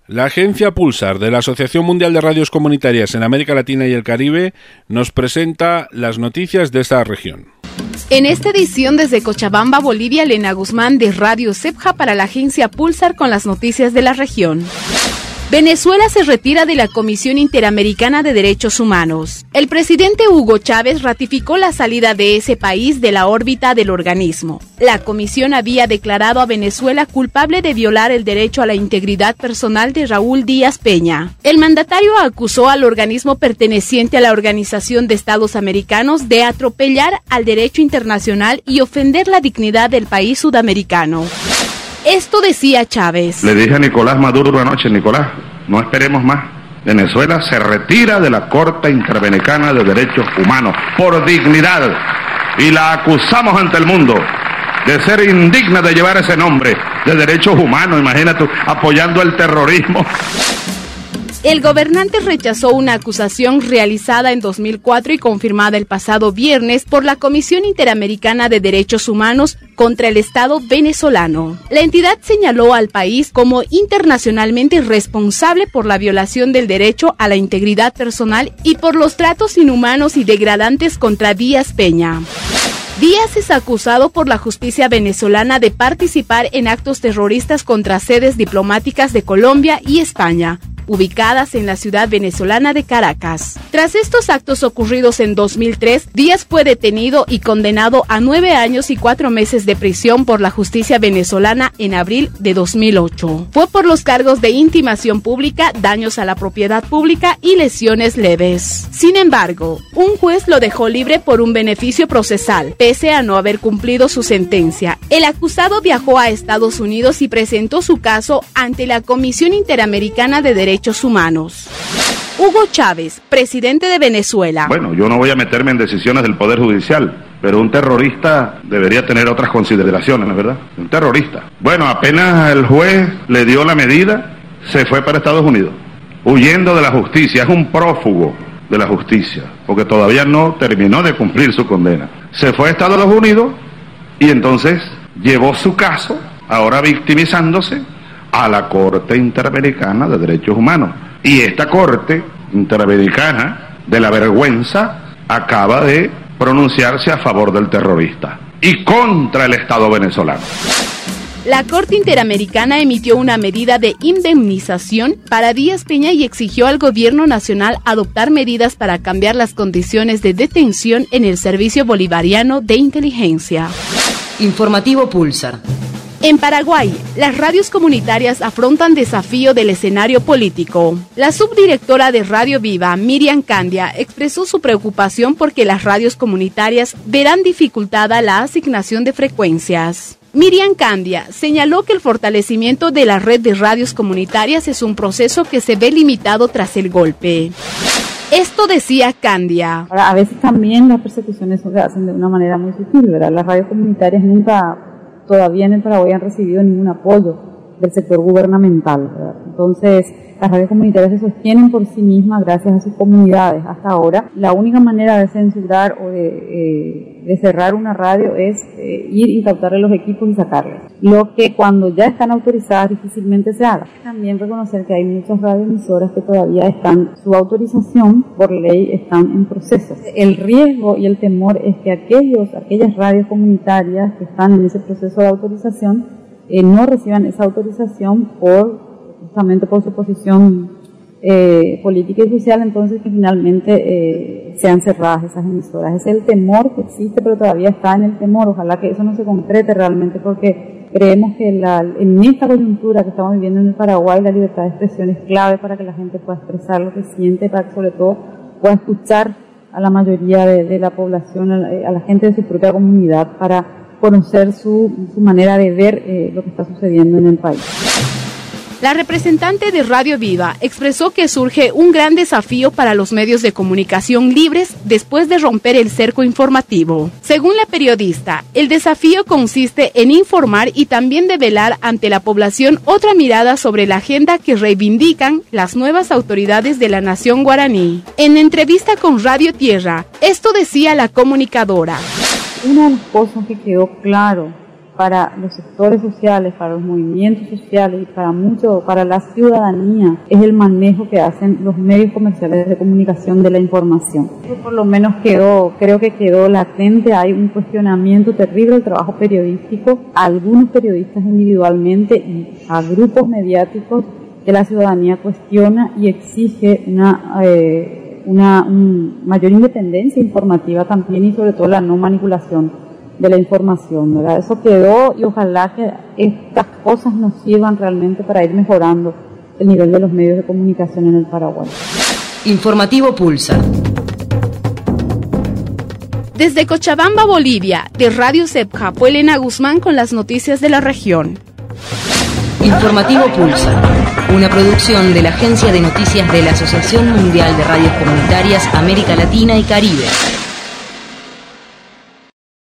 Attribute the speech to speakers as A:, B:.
A: La agencia Pulsar de la Asociación Mundial de Radios Comunitarias en América Latina y el Caribe nos presenta las noticias de esta región.
B: En esta edición desde Cochabamba, Bolivia, Elena Guzmán de Radio Cepja para la agencia Pulsar con las noticias de la región. Venezuela se retira de la Comisión Interamericana de Derechos Humanos. El presidente Hugo Chávez ratificó la salida de ese país de la órbita del organismo. La comisión había declarado a Venezuela culpable de violar el derecho a la integridad personal de Raúl Díaz Peña. El mandatario acusó al organismo perteneciente a la Organización de Estados Americanos de atropellar al derecho internacional y ofender la dignidad del país sudamericano. Esto decía Chávez.
C: Le dije a Nicolás Maduro anoche: Nicolás, no esperemos más. Venezuela se retira de la Corte Interamericana de Derechos Humanos por dignidad y la acusamos ante el mundo de ser indigna de llevar ese nombre de derechos humanos. Imagínate, apoyando el terrorismo.
B: El gobernante rechazó una acusación realizada en 2004 y confirmada el pasado viernes por la Comisión Interamericana de Derechos Humanos contra el Estado venezolano. La entidad señaló al país como internacionalmente responsable por la violación del derecho a la integridad personal y por los tratos inhumanos y degradantes contra Díaz Peña. Díaz es acusado por la justicia venezolana de participar en actos terroristas contra sedes diplomáticas de Colombia y España, ubicadas en la ciudad venezolana de Caracas. Tras estos actos ocurridos en 2003, Díaz fue detenido y condenado a 9 años y 4 meses de prisión por la justicia venezolana en abril de 2008. Fue por los cargos de intimación pública, daños a la propiedad pública y lesiones leves. Sin embargo, un juez lo dejó libre por un beneficio procesal, pese a no haber cumplido su sentencia. El acusado viajó a Estados Unidos y presentó su caso ante la Comisión Interamericana de Derechos Humanos. Hugo Chávez, presidente de Venezuela.
C: Bueno, yo no voy a meterme en decisiones del Poder Judicial, pero un terrorista debería tener otras consideraciones, ¿no es verdad? Un terrorista. Bueno, apenas el juez le dio la medida, se fue para Estados Unidos, huyendo de la justicia. Es un prófugo de la justicia, porque todavía no terminó de cumplir su condena. Se fue a Estados Unidos y entonces llevó su caso, ahora victimizándose, a la Corte Interamericana de Derechos Humanos. Y esta Corte Interamericana de la vergüenza acaba de pronunciarse a favor del terrorista y contra el Estado venezolano.
B: La Corte Interamericana emitió una medida de indemnización para Díaz Peña y exigió al gobierno nacional adoptar medidas para cambiar las condiciones de detención en el Servicio Bolivariano de Inteligencia.
D: Informativo Pulsar.
B: En Paraguay, las radios comunitarias afrontan desafío del escenario político. La subdirectora de Radio Viva, Miriam Candia, expresó su preocupación porque las radios comunitarias verán dificultada la asignación de frecuencias. Miriam Candia señaló que el fortalecimiento de la red de radios comunitarias es un proceso que se ve limitado tras el golpe. Esto decía Candia.
E: Ahora, a veces también las persecuciones se hacen de una manera muy sutil, ¿verdad? Las radios comunitarias todavía en el Paraguay han recibido ningún apoyo del sector gubernamental, ¿verdad? Entonces, las radios comunitarias se sostienen por sí mismas gracias a sus comunidades. Hasta ahora, la única manera de censurar o de cerrar una radio es ir y captarle los equipos y sacarles. Lo que cuando ya están autorizadas difícilmente se haga. También reconocer que hay muchas radioemisoras que todavía están, su autorización por ley están en proceso. El riesgo y el temor es que aquellas radios comunitarias que están en ese proceso de autorización no reciban esa autorización justamente por su posición política y social, entonces que finalmente sean cerradas esas emisoras. Es el temor que existe, pero todavía está en el temor. Ojalá que eso no se concrete realmente, porque creemos que en esta coyuntura que estamos viviendo en el Paraguay, la libertad de expresión es clave para que la gente pueda expresar lo que siente, para que sobre todo pueda escuchar a la mayoría de la población, a la gente de su propia comunidad, para conocer su manera de ver lo que está sucediendo en el país.
B: La representante de Radio Viva expresó que surge un gran desafío para los medios de comunicación libres después de romper el cerco informativo. Según la periodista, el desafío consiste en informar y también develar ante la población otra mirada sobre la agenda que reivindican las nuevas autoridades de la nación guaraní. En entrevista con Radio Tierra, esto decía la comunicadora.
E: Una de las cosas que quedó claro para los sectores sociales, para los movimientos sociales y para la ciudadanía, es el manejo que hacen los medios comerciales de comunicación de la información. Eso por lo menos creo que quedó latente. Hay un cuestionamiento terrible del trabajo periodístico, a algunos periodistas individualmente y a grupos mediáticos que la ciudadanía cuestiona y exige una mayor independencia informativa también, y sobre todo la no manipulación de la información, ¿verdad? Eso quedó, y ojalá que estas cosas nos sirvan realmente para ir mejorando el nivel de los medios de comunicación en el Paraguay.
D: Informativo Pulsar.
B: Desde Cochabamba, Bolivia, de Radio CEPJA, Elena Guzmán con las noticias de la región.
D: Informativo Pulsar, una producción de la Agencia de Noticias de la Asociación Mundial de Radios Comunitarias América Latina y Caribe.